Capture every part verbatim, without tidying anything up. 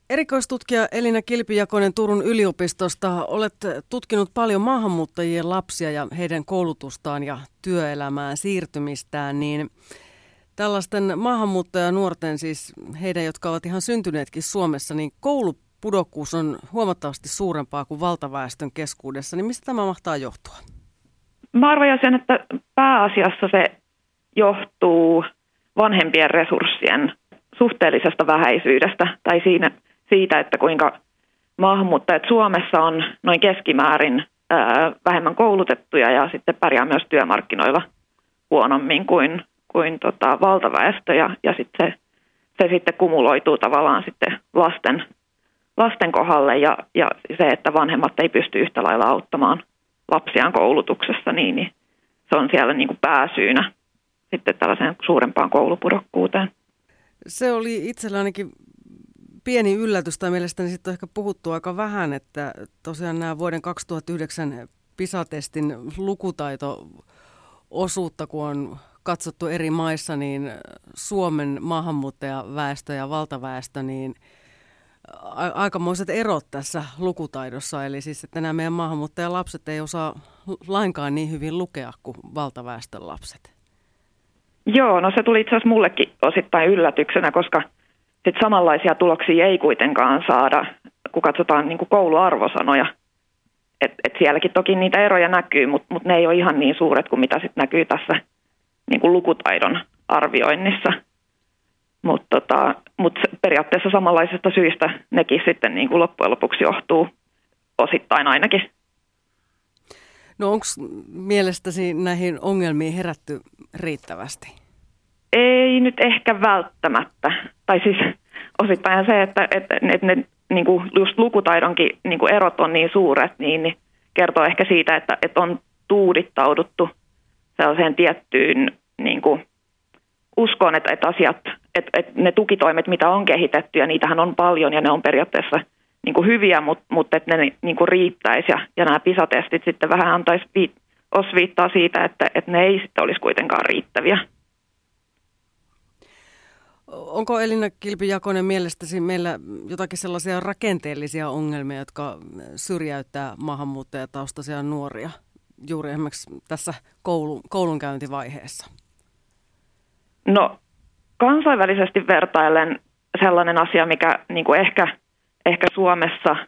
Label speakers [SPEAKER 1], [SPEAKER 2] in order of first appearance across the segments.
[SPEAKER 1] Erikoistutkija Elina Kilpi-Jakonen Turun yliopistosta. Olet tutkinut paljon maahanmuuttajien lapsia ja heidän koulutustaan ja työelämään siirtymistään, niin tällaisten maahanmuuttajanuorten, siis heidän, jotka ovat ihan syntyneetkin Suomessa, niin koulupudokkuus on huomattavasti suurempaa kuin valtaväestön keskuudessa. Niin mistä tämä mahtaa johtua?
[SPEAKER 2] Mä arvaisin, että pääasiassa se johtuu vanhempien resurssien suhteellisesta vähäisyydestä tai siinä, siitä, että kuinka maahanmuuttajat Suomessa on noin keskimäärin ää, vähemmän koulutettuja ja sitten pärjää myös työmarkkinoilla huonommin kuin, kuin tota, valtaväestö ja, ja sitten se, se sitten kumuloituu tavallaan sitten lasten, lasten kohdalle ja, ja se, että vanhemmat ei pysty yhtä lailla auttamaan lapsiaan koulutuksessa, niin, niin se on siellä niin kuin pääsyynä sitten tällaiseen suurempaan koulupudokkuuteen.
[SPEAKER 1] Se oli itsellä ainakin pieni yllätys, tai mielestäni sitten on ehkä puhuttu aika vähän, että tosiaan nämä vuoden kaksituhattayhdeksän PISA-testin lukutaito-osuutta, kun on katsottu eri maissa, niin Suomen maahanmuuttajaväestö ja valtaväestö, niin a- aikamoiset erot tässä lukutaidossa. Eli siis, että nämä meidän maahanmuuttajalapset ei osaa lainkaan niin hyvin lukea kuin valtaväestön lapset.
[SPEAKER 2] Joo, no se tuli itse asiassa mullekin osittain yllätyksenä, koska sit samanlaisia tuloksia ei kuitenkaan saada, kun katsotaan niin kuin kouluarvosanoja. Et, et sielläkin toki niitä eroja näkyy, mutta mut ne ei ole ihan niin suuret kuin mitä sit näkyy tässä niin kuin lukutaidon arvioinnissa. Mutta tota, mut periaatteessa samanlaisista syistä nekin sitten niin kuin loppujen lopuksi johtuu osittain ainakin.
[SPEAKER 1] No onko mielestäsi näihin ongelmiin herätty riittävästi?
[SPEAKER 2] Ei nyt ehkä välttämättä. Tai siis osittain se, että, että ne, ne niin kuin just lukutaidonkin niin kuin erot on niin suuret, niin, niin kertoo ehkä siitä, että, että on tuudittauduttu sellaiseen tiettyyn niin kuin uskoon, että, että asiat, että, että ne tukitoimet, mitä on kehitetty, ja niitähän on paljon, ja ne on periaatteessa niin kuin hyviä, mutta, mutta että ne niin kuin riittäisi, ja, ja nämä PISA-testit sitten vähän antaisi viit, osviittaa siitä, että, että ne ei sitten olisi kuitenkaan riittäviä.
[SPEAKER 1] Onko Elina Kilpi-Jakonen mielestäsi meillä jotakin sellaisia rakenteellisia ongelmia, jotka syrjäyttää maahanmuuttajataustaisia nuoria juuri esimerkiksi tässä koulu, koulunkäyntivaiheessa?
[SPEAKER 2] No kansainvälisesti vertaillen sellainen asia, mikä niin kuin ehkä, ehkä Suomessa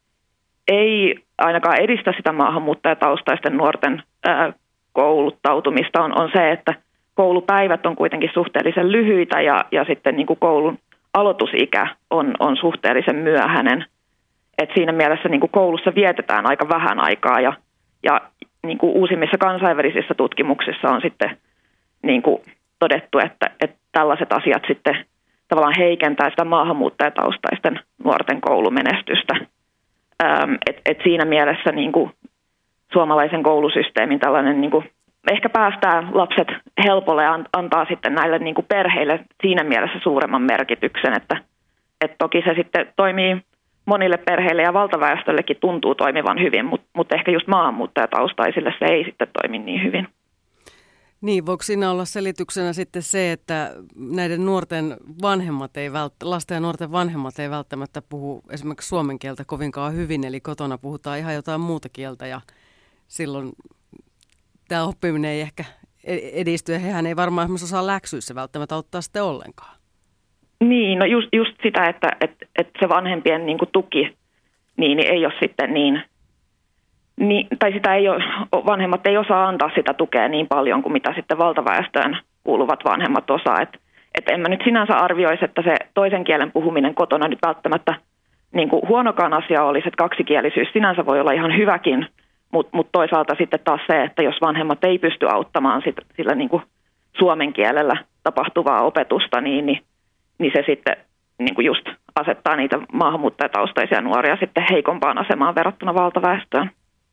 [SPEAKER 2] ei ainakaan edistä sitä maahanmuuttajataustaisten nuorten ää, kouluttautumista, on, on se, että koulupäivät on kuitenkin suhteellisen lyhyitä ja, ja sitten niin kuin koulun aloitusikä on, on suhteellisen myöhäinen. Et siinä mielessä niin kuin koulussa vietetään aika vähän aikaa ja, ja niin kuin uusimmissa kansainvälisissä tutkimuksissa on sitten niin kuin todettu, että, että tällaiset asiat sitten tavallaan heikentää sitä maahanmuuttajataustaisten nuorten koulumenestystä. Ähm, et, et siinä mielessä niin kuin suomalaisen koulusysteemin tällainen niin kuin ehkä päästää lapset helpolle ja antaa sitten näille niin kuin perheille siinä mielessä suuremman merkityksen, että, että toki se sitten toimii monille perheille ja valtaväestöllekin tuntuu toimivan hyvin, mutta, mutta ehkä just maahanmuuttajataustaisille se ei sitten toimi niin hyvin.
[SPEAKER 1] Niin, voiko siinä olla selityksenä sitten se, että näiden nuorten vanhemmat ei vält- lasten ja nuorten vanhemmat ei välttämättä puhu esimerkiksi suomen kieltä kovinkaan hyvin, eli kotona puhutaan ihan jotain muuta kieltä ja silloin tämä oppiminen ei ehkä edisty ja hehän ei varmaan esimerkiksi osaa läksyissä välttämättä ottaa sitten ollenkaan.
[SPEAKER 2] Niin, no just, just sitä, että, että, että se vanhempien niin kuin tuki niin, niin ei ole sitten niin, niin, tai sitä ei ole, vanhemmat ei osaa antaa sitä tukea niin paljon kuin mitä sitten valtaväestöön kuuluvat vanhemmat osaa. Että et en mä nyt sinänsä arvioisi, että se toisen kielen puhuminen kotona nyt välttämättä niin kuin huonokaan asia olisi, että kaksikielisyys sinänsä voi olla ihan hyväkin, mutta mut toisaalta sitten taas se, että jos vanhemmat ei pysty auttamaan sit, sillä niin kuin suomen kielellä tapahtuvaa opetusta, niin, niin, niin se sitten niin kuin just asettaa niitä maahanmuuttajataustaisia nuoria sitten heikompaan asemaan verrattuna valtaväestöön.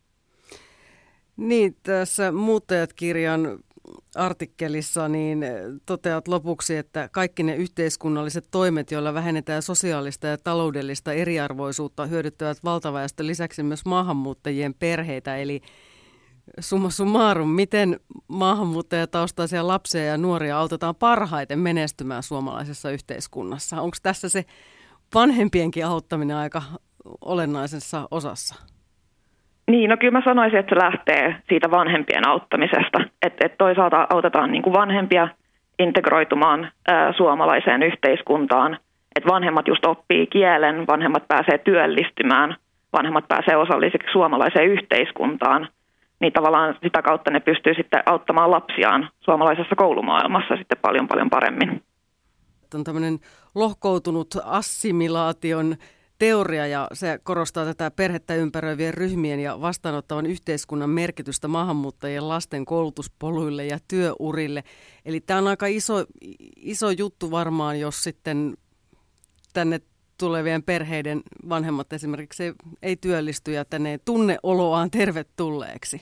[SPEAKER 1] Niin, tässä Muuttajat-kirjan artikkelissa niin toteat lopuksi, että kaikki ne yhteiskunnalliset toimet, joilla vähennetään sosiaalista ja taloudellista eriarvoisuutta, hyödyttävät valtaväestön lisäksi myös maahanmuuttajien perheitä. Eli summa summarum, miten maahanmuuttajataustaisia lapsia ja nuoria autetaan parhaiten menestymään suomalaisessa yhteiskunnassa? Onko tässä se vanhempienkin auttaminen aika olennaisessa osassa?
[SPEAKER 2] Niin, no kyllä mä sanoisin, että se lähtee siitä vanhempien auttamisesta. Että et toisaalta autetaan niin kuin vanhempia integroitumaan ää, suomalaiseen yhteiskuntaan. Että vanhemmat just oppii kielen, vanhemmat pääsee työllistymään, vanhemmat pääsee osallisiksi suomalaiseen yhteiskuntaan. Niin tavallaan sitä kautta ne pystyy sitten auttamaan lapsiaan suomalaisessa koulumaailmassa sitten paljon paljon paremmin.
[SPEAKER 1] On tämmöinen lohkoutunut assimilaation teoria ja se korostaa tätä perhettä ympäröivien ryhmien ja vastaanottavan yhteiskunnan merkitystä maahanmuuttajien lasten koulutuspoluille ja työurille. Eli tämä on aika iso, iso juttu varmaan, jos sitten tänne tulevien perheiden vanhemmat esimerkiksi ei, ei työllisty ja tänne ei tunne oloaan tervetulleeksi.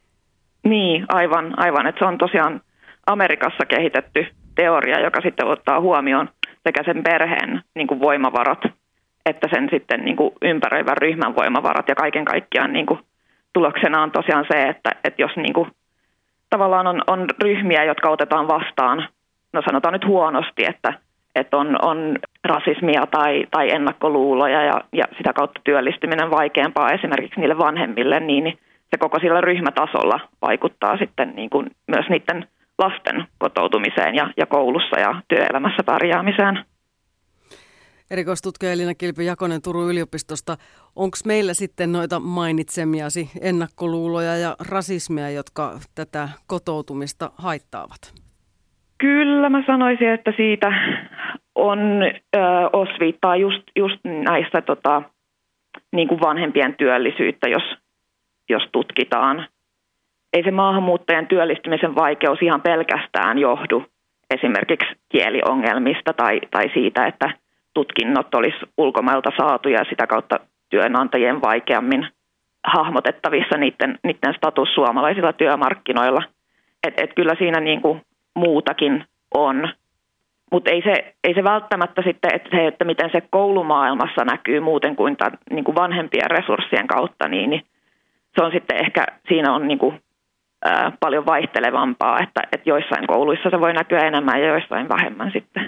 [SPEAKER 2] Niin, aivan, aivan. Että se on tosiaan Amerikassa kehitetty teoria, joka sitten ottaa huomioon sekä sen perheen niin kuin voimavarat, että sen sitten niin kuin ympäröivän ryhmän voimavarat. Ja kaiken kaikkiaan niin kuin tuloksena on tosiaan se, että, että jos niin kuin, tavallaan on, on ryhmiä, jotka otetaan vastaan, no sanotaan nyt huonosti, että, että on, on rasismia tai, tai ennakkoluuloja ja, ja sitä kautta työllistyminen vaikeampaa esimerkiksi niille vanhemmille, niin se koko sillä ryhmätasolla vaikuttaa sitten niin kuin myös niiden lasten kotoutumiseen ja, ja koulussa ja työelämässä pärjäämiseen.
[SPEAKER 1] Erikoistutkija Elina Kilpi-Jakonen Turun yliopistosta. Onko meillä sitten noita mainitsemiasi ennakkoluuloja ja rasismia, jotka tätä kotoutumista haittaavat?
[SPEAKER 2] Kyllä mä sanoisin, että siitä on ö, osviittaa just, just näistä tota, niin kuin vanhempien työllisyyttä, jos, jos tutkitaan. Ei se maahanmuuttajan työllistymisen vaikeus ihan pelkästään johdu esimerkiksi kieliongelmista tai, tai siitä, että tutkinnot olisi ulkomailta saatuja ja sitä kautta työnantajien vaikeammin hahmotettavissa niiden, niiden status suomalaisilla työmarkkinoilla. Et, et kyllä siinä niin kuin muutakin on, mutta ei se, ei se välttämättä sitten, että, se, että miten se koulumaailmassa näkyy muuten kuin, tämän, niin kuin vanhempien resurssien kautta, niin, niin se on sitten ehkä, siinä on niin kuin, ää, paljon vaihtelevampaa, että, että joissain kouluissa se voi näkyä enemmän ja joissain vähemmän sitten.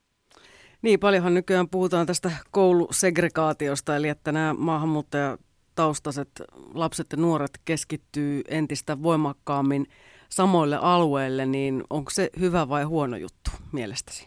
[SPEAKER 1] Niin, paljonhan nykyään puhutaan tästä koulusegregaatiosta, eli että nämä maahanmuuttajataustaiset lapset ja nuoret keskittyy entistä voimakkaammin samoille alueille, niin onko se hyvä vai huono juttu mielestäsi?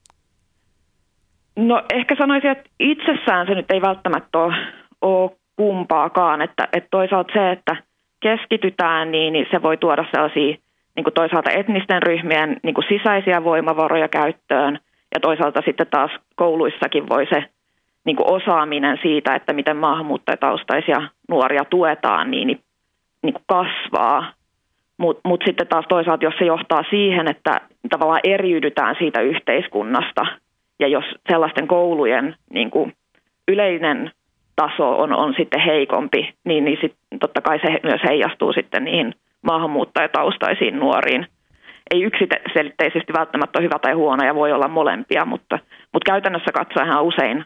[SPEAKER 1] No ehkä sanoisin, että itsessään se nyt ei välttämättä ole, ole kumpaakaan, että, että toisaalta se, että keskitytään, niin, niin se voi tuoda sellaisia niin kuin toisaalta etnisten ryhmien niin kuin sisäisiä voimavaroja käyttöön, ja toisaalta sitten taas kouluissakin voi se niin kuin osaaminen siitä, että miten maahanmuuttajataustaisia nuoria tuetaan, niin, niin, niin kuin kasvaa. Mutta mut sitten taas toisaalta, jos se johtaa siihen, että tavallaan eriydytään siitä yhteiskunnasta, ja jos sellaisten koulujen niin kuin yleinen taso on, on sitten heikompi, niin, niin sit, totta kai se myös heijastuu sitten niihin maahanmuuttajataustaisiin nuoriin. Ei yksiselitteisesti välttämättä ole hyvä tai huono ja voi olla molempia, mutta, mutta käytännössä katsoen usein,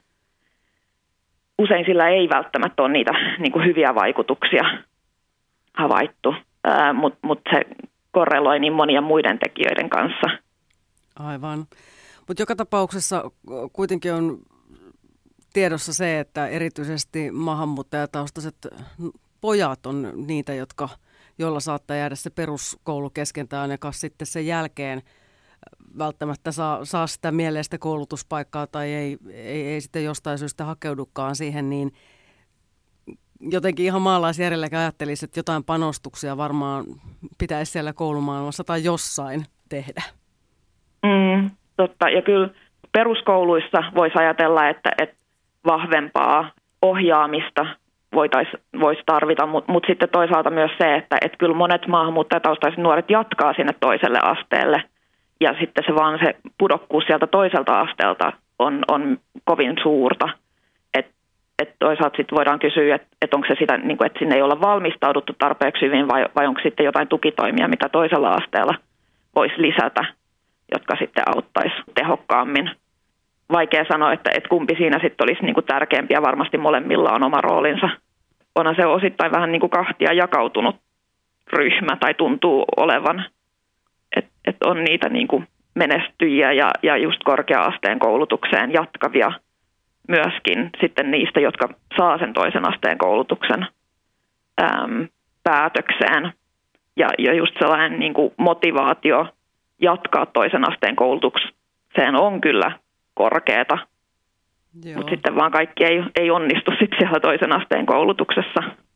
[SPEAKER 1] usein sillä ei välttämättä ole niitä niin kuin hyviä vaikutuksia havaittu, ää, mutta mut se korreloi niin monien muiden tekijöiden kanssa. Aivan. Mutta joka tapauksessa kuitenkin on tiedossa se, että erityisesti maahanmuuttajataustaiset pojat on niitä, jotka jolla saattaa jäädä se peruskoulu kesken tai ainakaan sitten sen jälkeen välttämättä saa, saa sitä mieleistä koulutuspaikkaa tai ei, ei, ei sitten jostain syystä hakeudukaan siihen, niin jotenkin ihan maalaisjärjelläkin ajattelisi, että jotain panostuksia varmaan pitäisi siellä koulumaailmassa tai jossain tehdä.
[SPEAKER 2] Mm, totta, ja kyllä peruskouluissa voisi ajatella, että, että vahvempaa ohjaamista voitaisiin vois tarvita, mutta mut sitten toisaalta myös se, että et kyllä monet maahanmuuttajataustaiset nuoret jatkaa sinne toiselle asteelle ja sitten se vaan se pudokkuus sieltä toiselta asteelta on, on kovin suurta. Että et toisaalta sitten voidaan kysyä, että et onko se sitä, niin kuin, että sinne ei olla valmistauduttu tarpeeksi hyvin vai, vai onko sitten jotain tukitoimia, mitä toisella asteella voisi lisätä, jotka sitten auttaisi tehokkaammin. Vaikea sanoa, että, että kumpi siinä sitten olisi niin kuin tärkeämpi ja varmasti molemmilla on oma roolinsa. Onhan se osittain vähän niin kuin kahtia jakautunut ryhmä tai tuntuu olevan, että et on niitä niin kuin menestyjiä ja, ja just korkea-asteen koulutukseen jatkavia myöskin sitten niistä, jotka saa sen toisen asteen koulutuksen äm, päätökseen. Ja, ja just sellainen niin kuin motivaatio jatkaa toisen asteen koulutukseen on kyllä korkeata, mutta sitten vaan kaikki ei, ei onnistu sit siellä toisen asteen koulutuksessa.